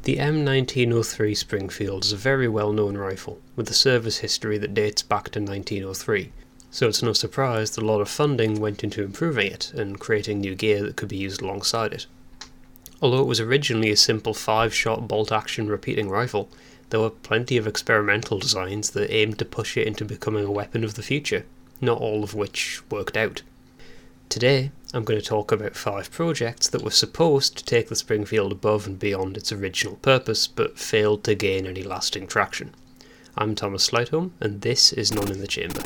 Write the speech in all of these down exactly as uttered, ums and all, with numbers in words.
The M nineteen oh three Springfield is a very well-known rifle, with a service history that dates back to nineteen oh three, so it's no surprise that a lot of funding went into improving it and creating new gear that could be used alongside it. Although it was originally a simple five-shot bolt-action repeating rifle, there were plenty of experimental designs that aimed to push it into becoming a weapon of the future, not all of which worked out. Today, I'm going to talk about five projects that were supposed to take the Springfield above and beyond its original purpose, but failed to gain any lasting traction. I'm Thomas Slightholme, and this is None in the Chamber.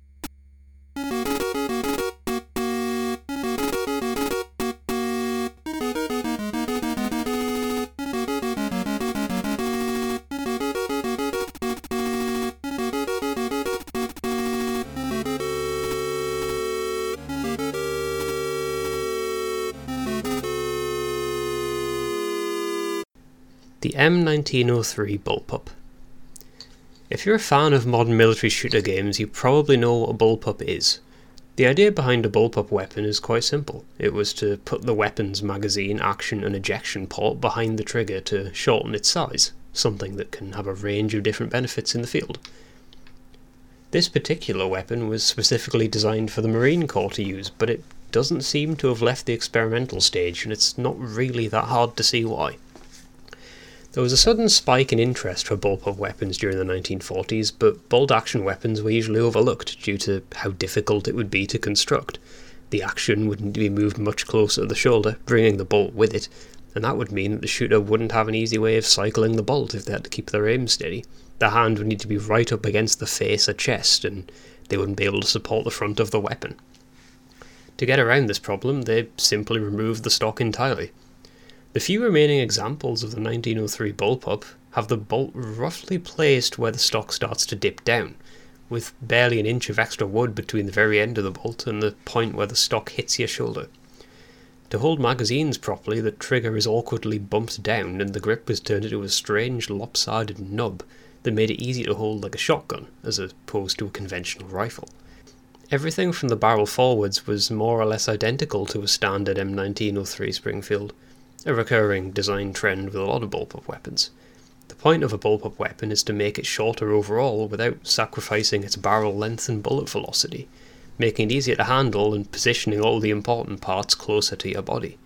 The M nineteen oh three Bullpup. If you're a fan of modern military shooter games, you probably know what a bullpup is. The idea behind a bullpup weapon is quite simple. It was to put the weapon's magazine, action and ejection port behind the trigger to shorten its size, something that can have a range of different benefits in the field. This particular weapon was specifically designed for the Marine Corps to use, but it doesn't seem to have left the experimental stage, and it's not really that hard to see why. There was a sudden spike in interest for bullpup weapons during the nineteen forties, but bolt-action weapons were usually overlooked due to how difficult it would be to construct. The action would need to be moved much closer to the shoulder, bringing the bolt with it, and that would mean that the shooter wouldn't have an easy way of cycling the bolt if they had to keep their aim steady. The hand would need to be right up against the face or chest, and they wouldn't be able to support the front of the weapon. To get around this problem, they simply removed the stock entirely. The few remaining examples of the nineteen oh three bullpup have the bolt roughly placed where the stock starts to dip down, with barely an inch of extra wood between the very end of the bolt and the point where the stock hits your shoulder. To hold magazines properly, the trigger is awkwardly bumped down and the grip is turned into a strange lopsided nub that made it easy to hold like a shotgun, as opposed to a conventional rifle. Everything from the barrel forwards was more or less identical to a standard M nineteen oh three Springfield, a recurring design trend with a lot of bullpup weapons. The point of a bullpup weapon is to make it shorter overall without sacrificing its barrel length and bullet velocity, making it easier to handle and positioning all the important parts closer to your body.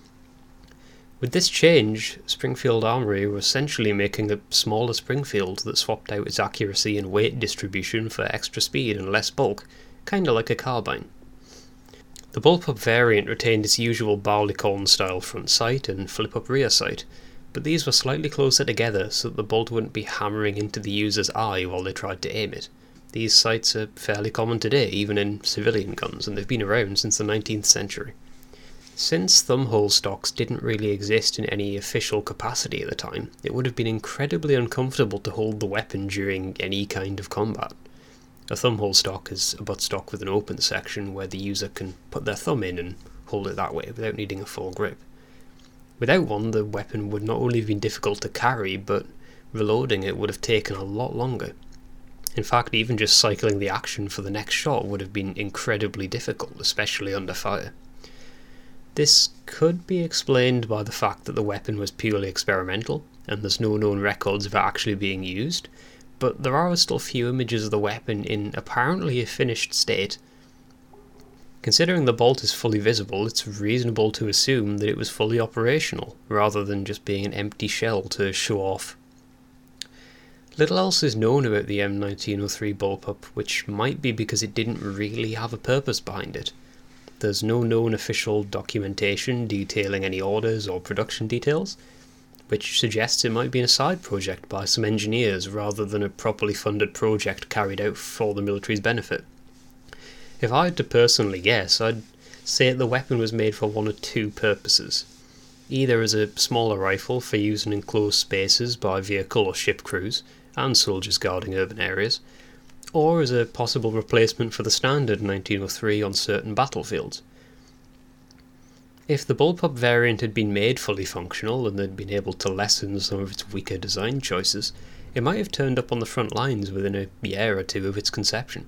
With this change, Springfield Armory were essentially making a smaller Springfield that swapped out its accuracy and weight distribution for extra speed and less bulk, kinda like a carbine. The bullpup variant retained its usual barleycorn style front sight and flip-up rear sight, but these were slightly closer together so that the bolt wouldn't be hammering into the user's eye while they tried to aim it. These sights are fairly common today, even in civilian guns, and they've been around since the nineteenth century. Since thumbhole stocks didn't really exist in any official capacity at the time, it would have been incredibly uncomfortable to hold the weapon during any kind of combat. A thumbhole stock is a buttstock with an open section where the user can put their thumb in and hold it that way without needing a full grip. Without one, the weapon would not only have been difficult to carry, but reloading it would have taken a lot longer. In fact, even just cycling the action for the next shot would have been incredibly difficult, especially under fire. This could be explained by the fact that the weapon was purely experimental, and there's no known records of it actually being used, but there are still few images of the weapon in apparently a finished state. Considering the bolt is fully visible, it's reasonable to assume that it was fully operational, rather than just being an empty shell to show off. Little else is known about the M nineteen oh three bullpup, which might be because it didn't really have a purpose behind it. There's no known official documentation detailing any orders or production details, which suggests it might be a side project by some engineers rather than a properly funded project carried out for the military's benefit. If I had to personally guess, I'd say the weapon was made for one of two purposes. Either as a smaller rifle for use in enclosed spaces by vehicle or ship crews and soldiers guarding urban areas, or as a possible replacement for the standard nineteen oh three on certain battlefields. If the bullpup variant had been made fully functional and they'd been able to lessen some of its weaker design choices, it might have turned up on the front lines within a year or two of its conception.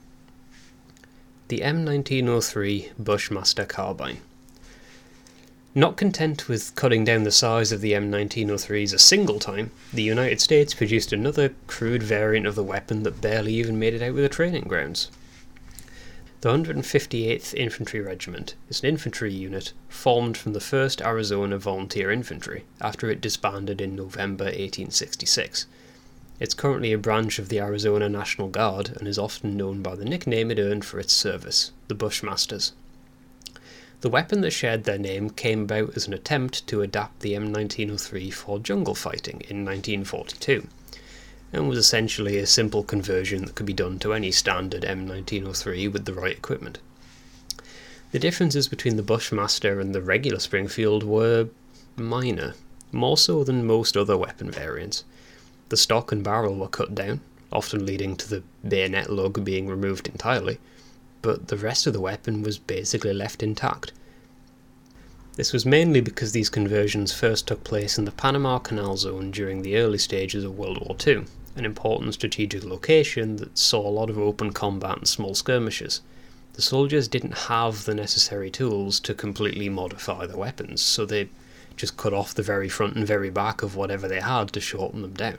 The M nineteen oh three Bushmaster Carbine. Not content with cutting down the size of the M nineteen oh threes a single time, the United States produced another crude variant of the weapon that barely even made it out of the training grounds. The one hundred fifty-eighth Infantry Regiment is an infantry unit formed from the first Arizona Volunteer Infantry after it disbanded in November eighteen sixty-six. It's currently a branch of the Arizona National Guard and is often known by the nickname it earned for its service, the Bushmasters. The weapon that shared their name came about as an attempt to adapt the M nineteen oh three for jungle fighting in nineteen forty-two, and was essentially a simple conversion that could be done to any standard M nineteen oh three with the right equipment. The differences between the Bushmaster and the regular Springfield were minor, more so than most other weapon variants. The stock and barrel were cut down, often leading to the bayonet lug being removed entirely, but the rest of the weapon was basically left intact. This was mainly because these conversions first took place in the Panama Canal Zone during the early stages of World War Two, an important strategic location that saw a lot of open combat and small skirmishes. The soldiers didn't have the necessary tools to completely modify the weapons, so they just cut off the very front and very back of whatever they had to shorten them down.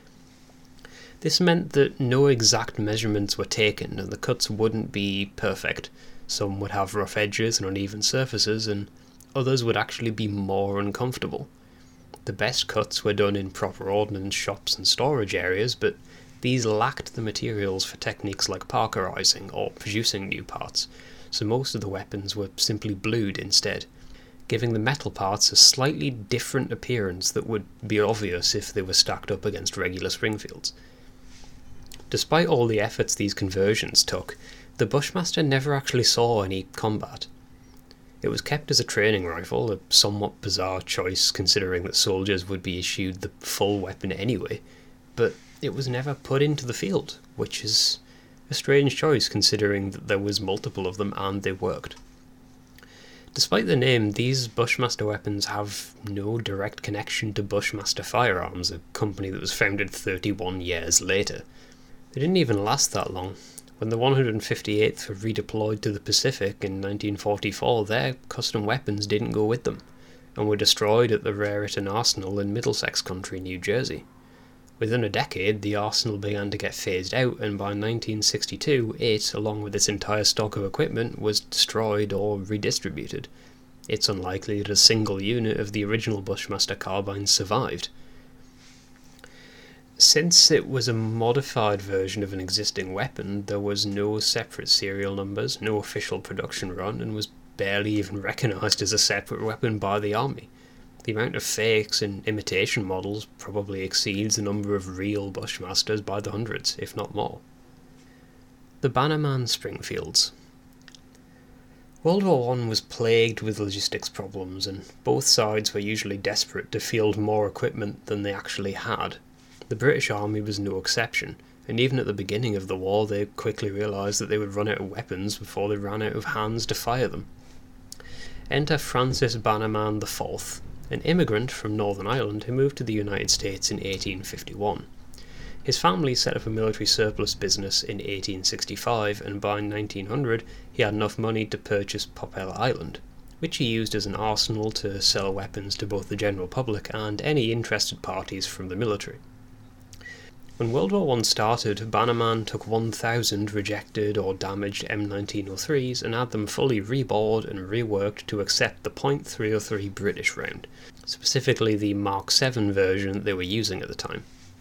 This meant that no exact measurements were taken and the cuts wouldn't be perfect. Some would have rough edges and uneven surfaces, and others would actually be more uncomfortable. The best cuts were done in proper ordnance shops and storage areas, but these lacked the materials for techniques like parkerizing or producing new parts, so most of the weapons were simply blued instead, giving the metal parts a slightly different appearance that would be obvious if they were stacked up against regular Springfields. Despite all the efforts these conversions took, the Bushmaster never actually saw any combat. It was kept as a training rifle, a somewhat bizarre choice considering that soldiers would be issued the full weapon anyway, but it was never put into the field, which is a strange choice considering that there was multiple of them and they worked. Despite the name, these Bushmaster weapons have no direct connection to Bushmaster Firearms, a company that was founded thirty-one years later. They didn't even last that long. When the one hundred fifty-eighth were redeployed to the Pacific in nineteen forty-four, their custom weapons didn't go with them, and were destroyed at the Raritan Arsenal in Middlesex Country, New Jersey. Within a decade, the arsenal began to get phased out, and by nineteen sixty-two, it, along with its entire stock of equipment, was destroyed or redistributed. It's unlikely that a single unit of the original Bushmaster carbines survived. Since it was a modified version of an existing weapon, there was no separate serial numbers, no official production run, and was barely even recognised as a separate weapon by the Army. The amount of fakes and imitation models probably exceeds the number of real Bushmasters by the hundreds, if not more. The Bannerman Springfields. World War One was plagued with logistics problems, and both sides were usually desperate to field more equipment than they actually had. The British Army was no exception, and even at the beginning of the war they quickly realised that they would run out of weapons before they ran out of hands to fire them. Enter Francis Bannerman the fourth, an immigrant from Northern Ireland who moved to the United States in eighteen fifty-one. His family set up a military surplus business in eighteen sixty-five, and by nineteen hundred he had enough money to purchase Popella Island, which he used as an arsenal to sell weapons to both the general public and any interested parties from the military. When World War One started, Bannerman took one thousand rejected or damaged M nineteen oh threes and had them fully rebored and reworked to accept the point three oh three British round, specifically the Mark seven version that they were using at the time.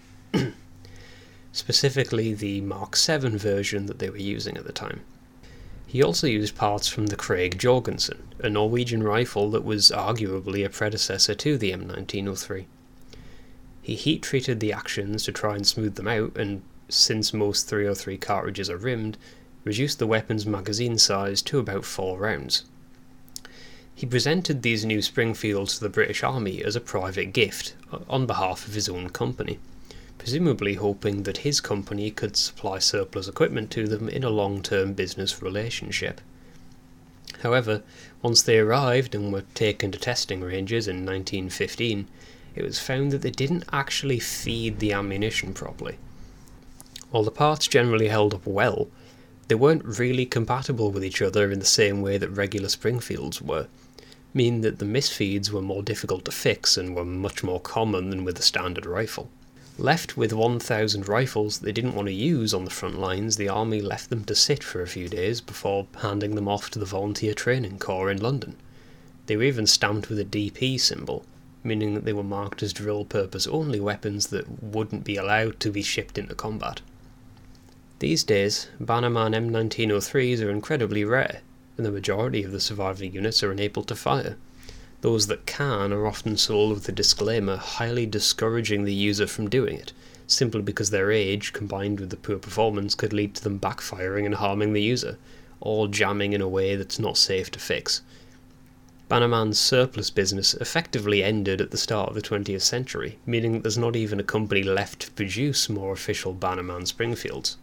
specifically the Mark seven version that they were using at the time. He also used parts from the Craig Jorgensen, a Norwegian rifle that was arguably a predecessor to the M nineteen oh three. He heat-treated the actions to try and smooth them out, and since most three oh three cartridges are rimmed, reduced the weapon's magazine size to about four rounds. He presented these new Springfields to the British Army as a private gift on behalf of his own company, presumably hoping that his company could supply surplus equipment to them in a long-term business relationship. However, once they arrived and were taken to testing ranges in nineteen fifteen, it was found that they didn't actually feed the ammunition properly. While the parts generally held up well, they weren't really compatible with each other in the same way that regular Springfields were. mean that the misfeeds were more difficult to fix and were much more common than with a standard rifle. Left with one thousand rifles they didn't want to use on the front lines, the army left them to sit for a few days before handing them off to the Volunteer Training Corps in London. They were even stamped with a D P symbol, meaning that they were marked as drill-purpose only weapons that wouldn't be allowed to be shipped into combat. These days, Bannerman M nineteen oh threes are incredibly rare, and the majority of the surviving units are unable to fire. Those that can are often sold with a disclaimer highly discouraging the user from doing it, simply because their age, combined with the poor performance, could lead to them backfiring and harming the user, or jamming in a way that's not safe to fix. Bannerman's surplus business effectively ended at the start of the twentieth century, meaning that there's not even a company left to produce more official Bannerman Springfields.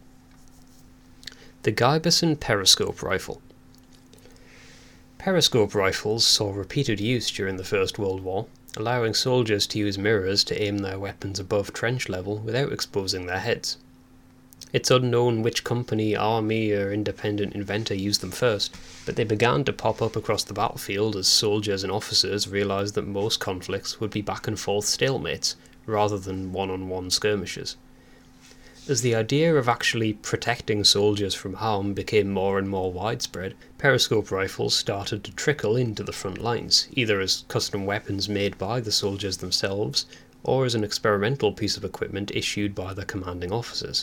The Guyberson Periscope Rifle. Periscope rifles saw repeated use during the First World War, allowing soldiers to use mirrors to aim their weapons above trench level without exposing their heads. It's unknown which company, army, or independent inventor used them first, but they began to pop up across the battlefield as soldiers and officers realised that most conflicts would be back and forth stalemates, rather than one-on-one skirmishes. As the idea of actually protecting soldiers from harm became more and more widespread, periscope rifles started to trickle into the front lines, either as custom weapons made by the soldiers themselves, or as an experimental piece of equipment issued by their commanding officers.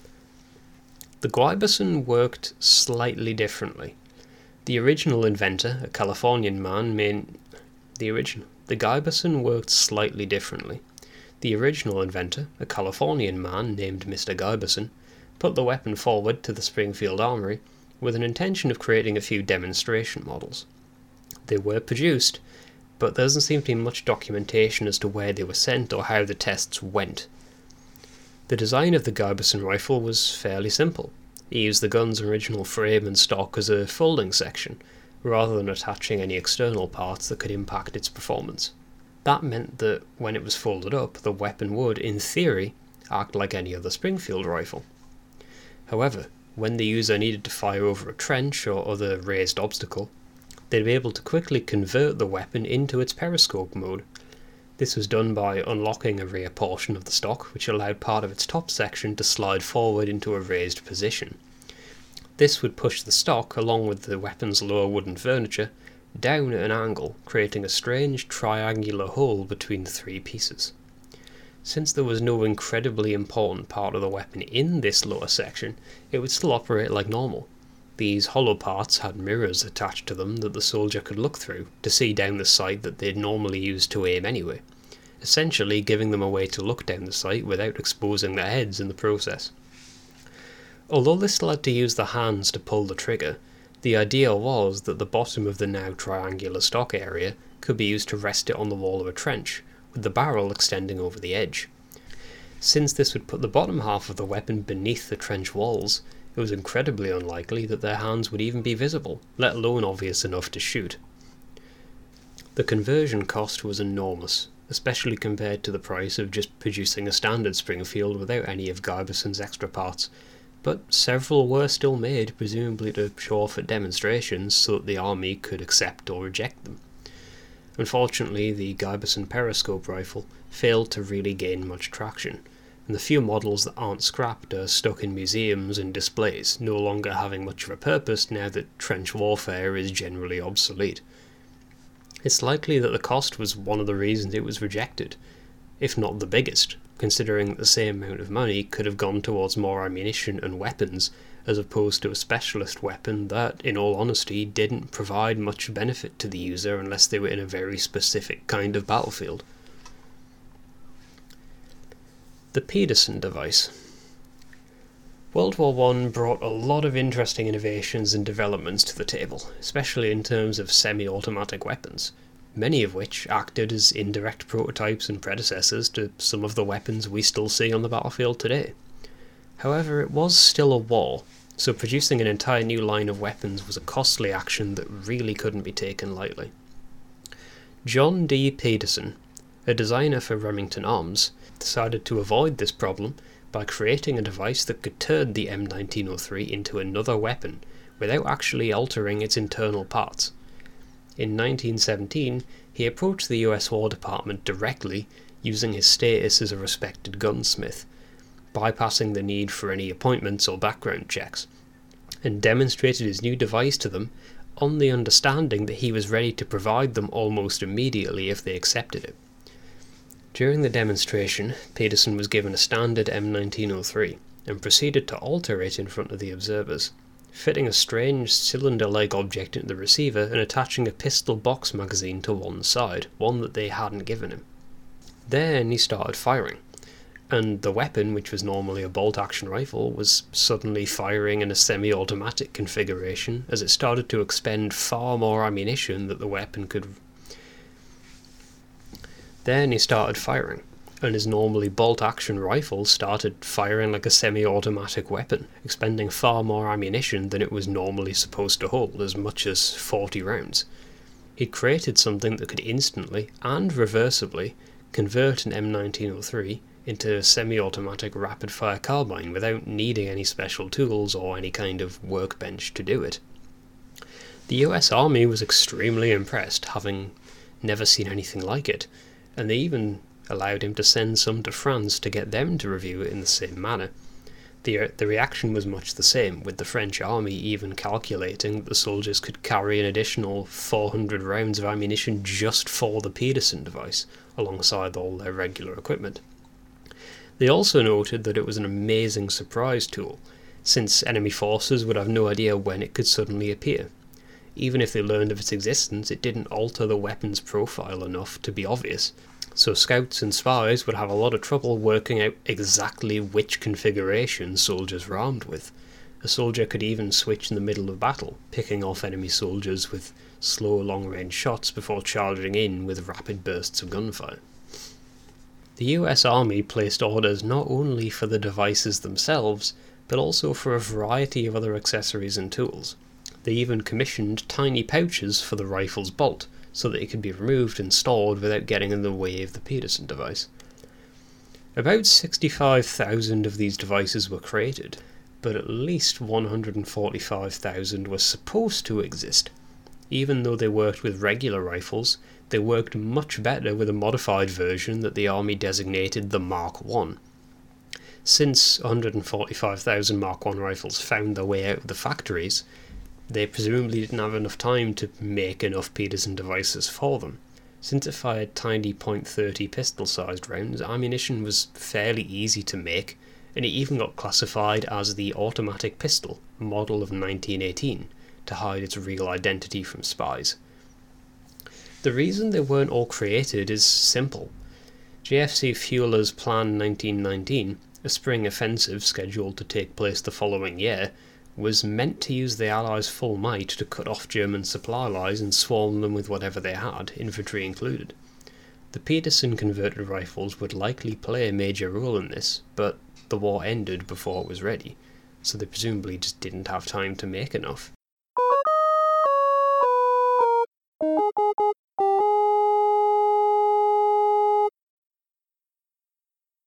The Guyberson worked slightly differently. The original inventor, a Californian man, main... the original the Guyberson worked slightly differently. The original inventor, a Californian man named Mister Guyberson, put the weapon forward to the Springfield Armory with an intention of creating a few demonstration models. They were produced, but there doesn't seem to be much documentation as to where they were sent or how the tests went. The design of the Guyberson rifle was fairly simple. He used the gun's original frame and stock as a folding section, rather than attaching any external parts that could impact its performance. That meant that when it was folded up, the weapon would, in theory, act like any other Springfield rifle. However, when the user needed to fire over a trench or other raised obstacle, they'd be able to quickly convert the weapon into its periscope mode. This was done by unlocking a rear portion of the stock, which allowed part of its top section to slide forward into a raised position. This would push the stock, along with the weapon's lower wooden furniture, down at an angle, creating a strange triangular hole between the three pieces. Since there was no incredibly important part of the weapon in this lower section, it would still operate like normal. These hollow parts had mirrors attached to them that the soldier could look through to see down the sight that they'd normally use to aim anyway, essentially giving them a way to look down the sight without exposing their heads in the process. Although this led to use the hands to pull the trigger, the idea was that the bottom of the now triangular stock area could be used to rest it on the wall of a trench, with the barrel extending over the edge. Since this would put the bottom half of the weapon beneath the trench walls, it was incredibly unlikely that their hands would even be visible, let alone obvious enough to shoot. The conversion cost was enormous, especially compared to the price of just producing a standard Springfield without any of Guyberson's extra parts, but several were still made, presumably to show off at demonstrations so that the army could accept or reject them. Unfortunately, the Guyberson periscope rifle failed to really gain much traction, and the few models that aren't scrapped are stuck in museums and displays, no longer having much of a purpose now that trench warfare is generally obsolete. It's likely that the cost was one of the reasons it was rejected, if not the biggest, considering that the same amount of money could have gone towards more ammunition and weapons, as opposed to a specialist weapon that, in all honesty, didn't provide much benefit to the user unless they were in a very specific kind of battlefield. The Pedersen device. World War One brought a lot of interesting innovations and developments to the table, especially in terms of semi-automatic weapons, many of which acted as indirect prototypes and predecessors to some of the weapons we still see on the battlefield today. However, it was still a war, so producing an entire new line of weapons was a costly action that really couldn't be taken lightly. John D. Pedersen, a designer for Remington Arms, decided to avoid this problem by creating a device that could turn the M nineteen oh three into another weapon without actually altering its internal parts. In nineteen seventeen, he approached the U S War Department directly, using his status as a respected gunsmith, bypassing the need for any appointments or background checks, and demonstrated his new device to them on the understanding that he was ready to provide them almost immediately if they accepted it. During the demonstration, Peterson was given a standard M nineteen oh three and proceeded to alter it in front of the observers, fitting a strange cylinder-like object into the receiver and attaching a pistol box magazine to one side, one that they hadn't given him. Then he started firing, and the weapon, which was normally a bolt-action rifle, was suddenly firing in a semi-automatic configuration as it started to expend far more ammunition than the weapon could. Then he started firing, and his normally bolt-action rifle started firing like a semi-automatic weapon, expending far more ammunition than it was normally supposed to hold, as much as forty rounds. He'd created something that could instantly and reversibly convert an M nineteen oh three into a semi-automatic rapid-fire carbine without needing any special tools or any kind of workbench to do it. The U S Army was extremely impressed, having never seen anything like it, and they even allowed him to send some to France to get them to review it in the same manner. The, the reaction was much the same, with the French army even calculating that the soldiers could carry an additional four hundred rounds of ammunition just for the Peterson device, alongside all their regular equipment. They also noted that it was an amazing surprise tool, since enemy forces would have no idea when it could suddenly appear. Even if they learned of its existence, it didn't alter the weapon's profile enough to be obvious, so scouts and spies would have a lot of trouble working out exactly which configuration soldiers were armed with. A soldier could even switch in the middle of battle, picking off enemy soldiers with slow long-range shots before charging in with rapid bursts of gunfire. The U S Army placed orders not only for the devices themselves, but also for a variety of other accessories and tools. They even commissioned tiny pouches for the rifle's bolt, so that it could be removed and stored without getting in the way of the Peterson device. About sixty-five thousand of these devices were created, but at least one hundred forty-five thousand were supposed to exist. Even though they worked with regular rifles, they worked much better with a modified version that the Army designated the Mark one. Since one hundred forty-five thousand Mark one rifles found their way out of the factories, they presumably didn't have enough time to make enough Peterson devices for them. Since it fired tiny point thirty pistol-sized rounds, ammunition was fairly easy to make, and it even got classified as the automatic pistol, model of nineteen eighteen, to hide its real identity from spies. The reason they weren't all created is simple. J F C Fueller's Plan nineteen nineteen, a spring offensive scheduled to take place the following year, was meant to use the Allies' full might to cut off German supply lines and swarm them with whatever they had, infantry included. The Peterson converted rifles would likely play a major role in this, but the war ended before it was ready, so they presumably just didn't have time to make enough.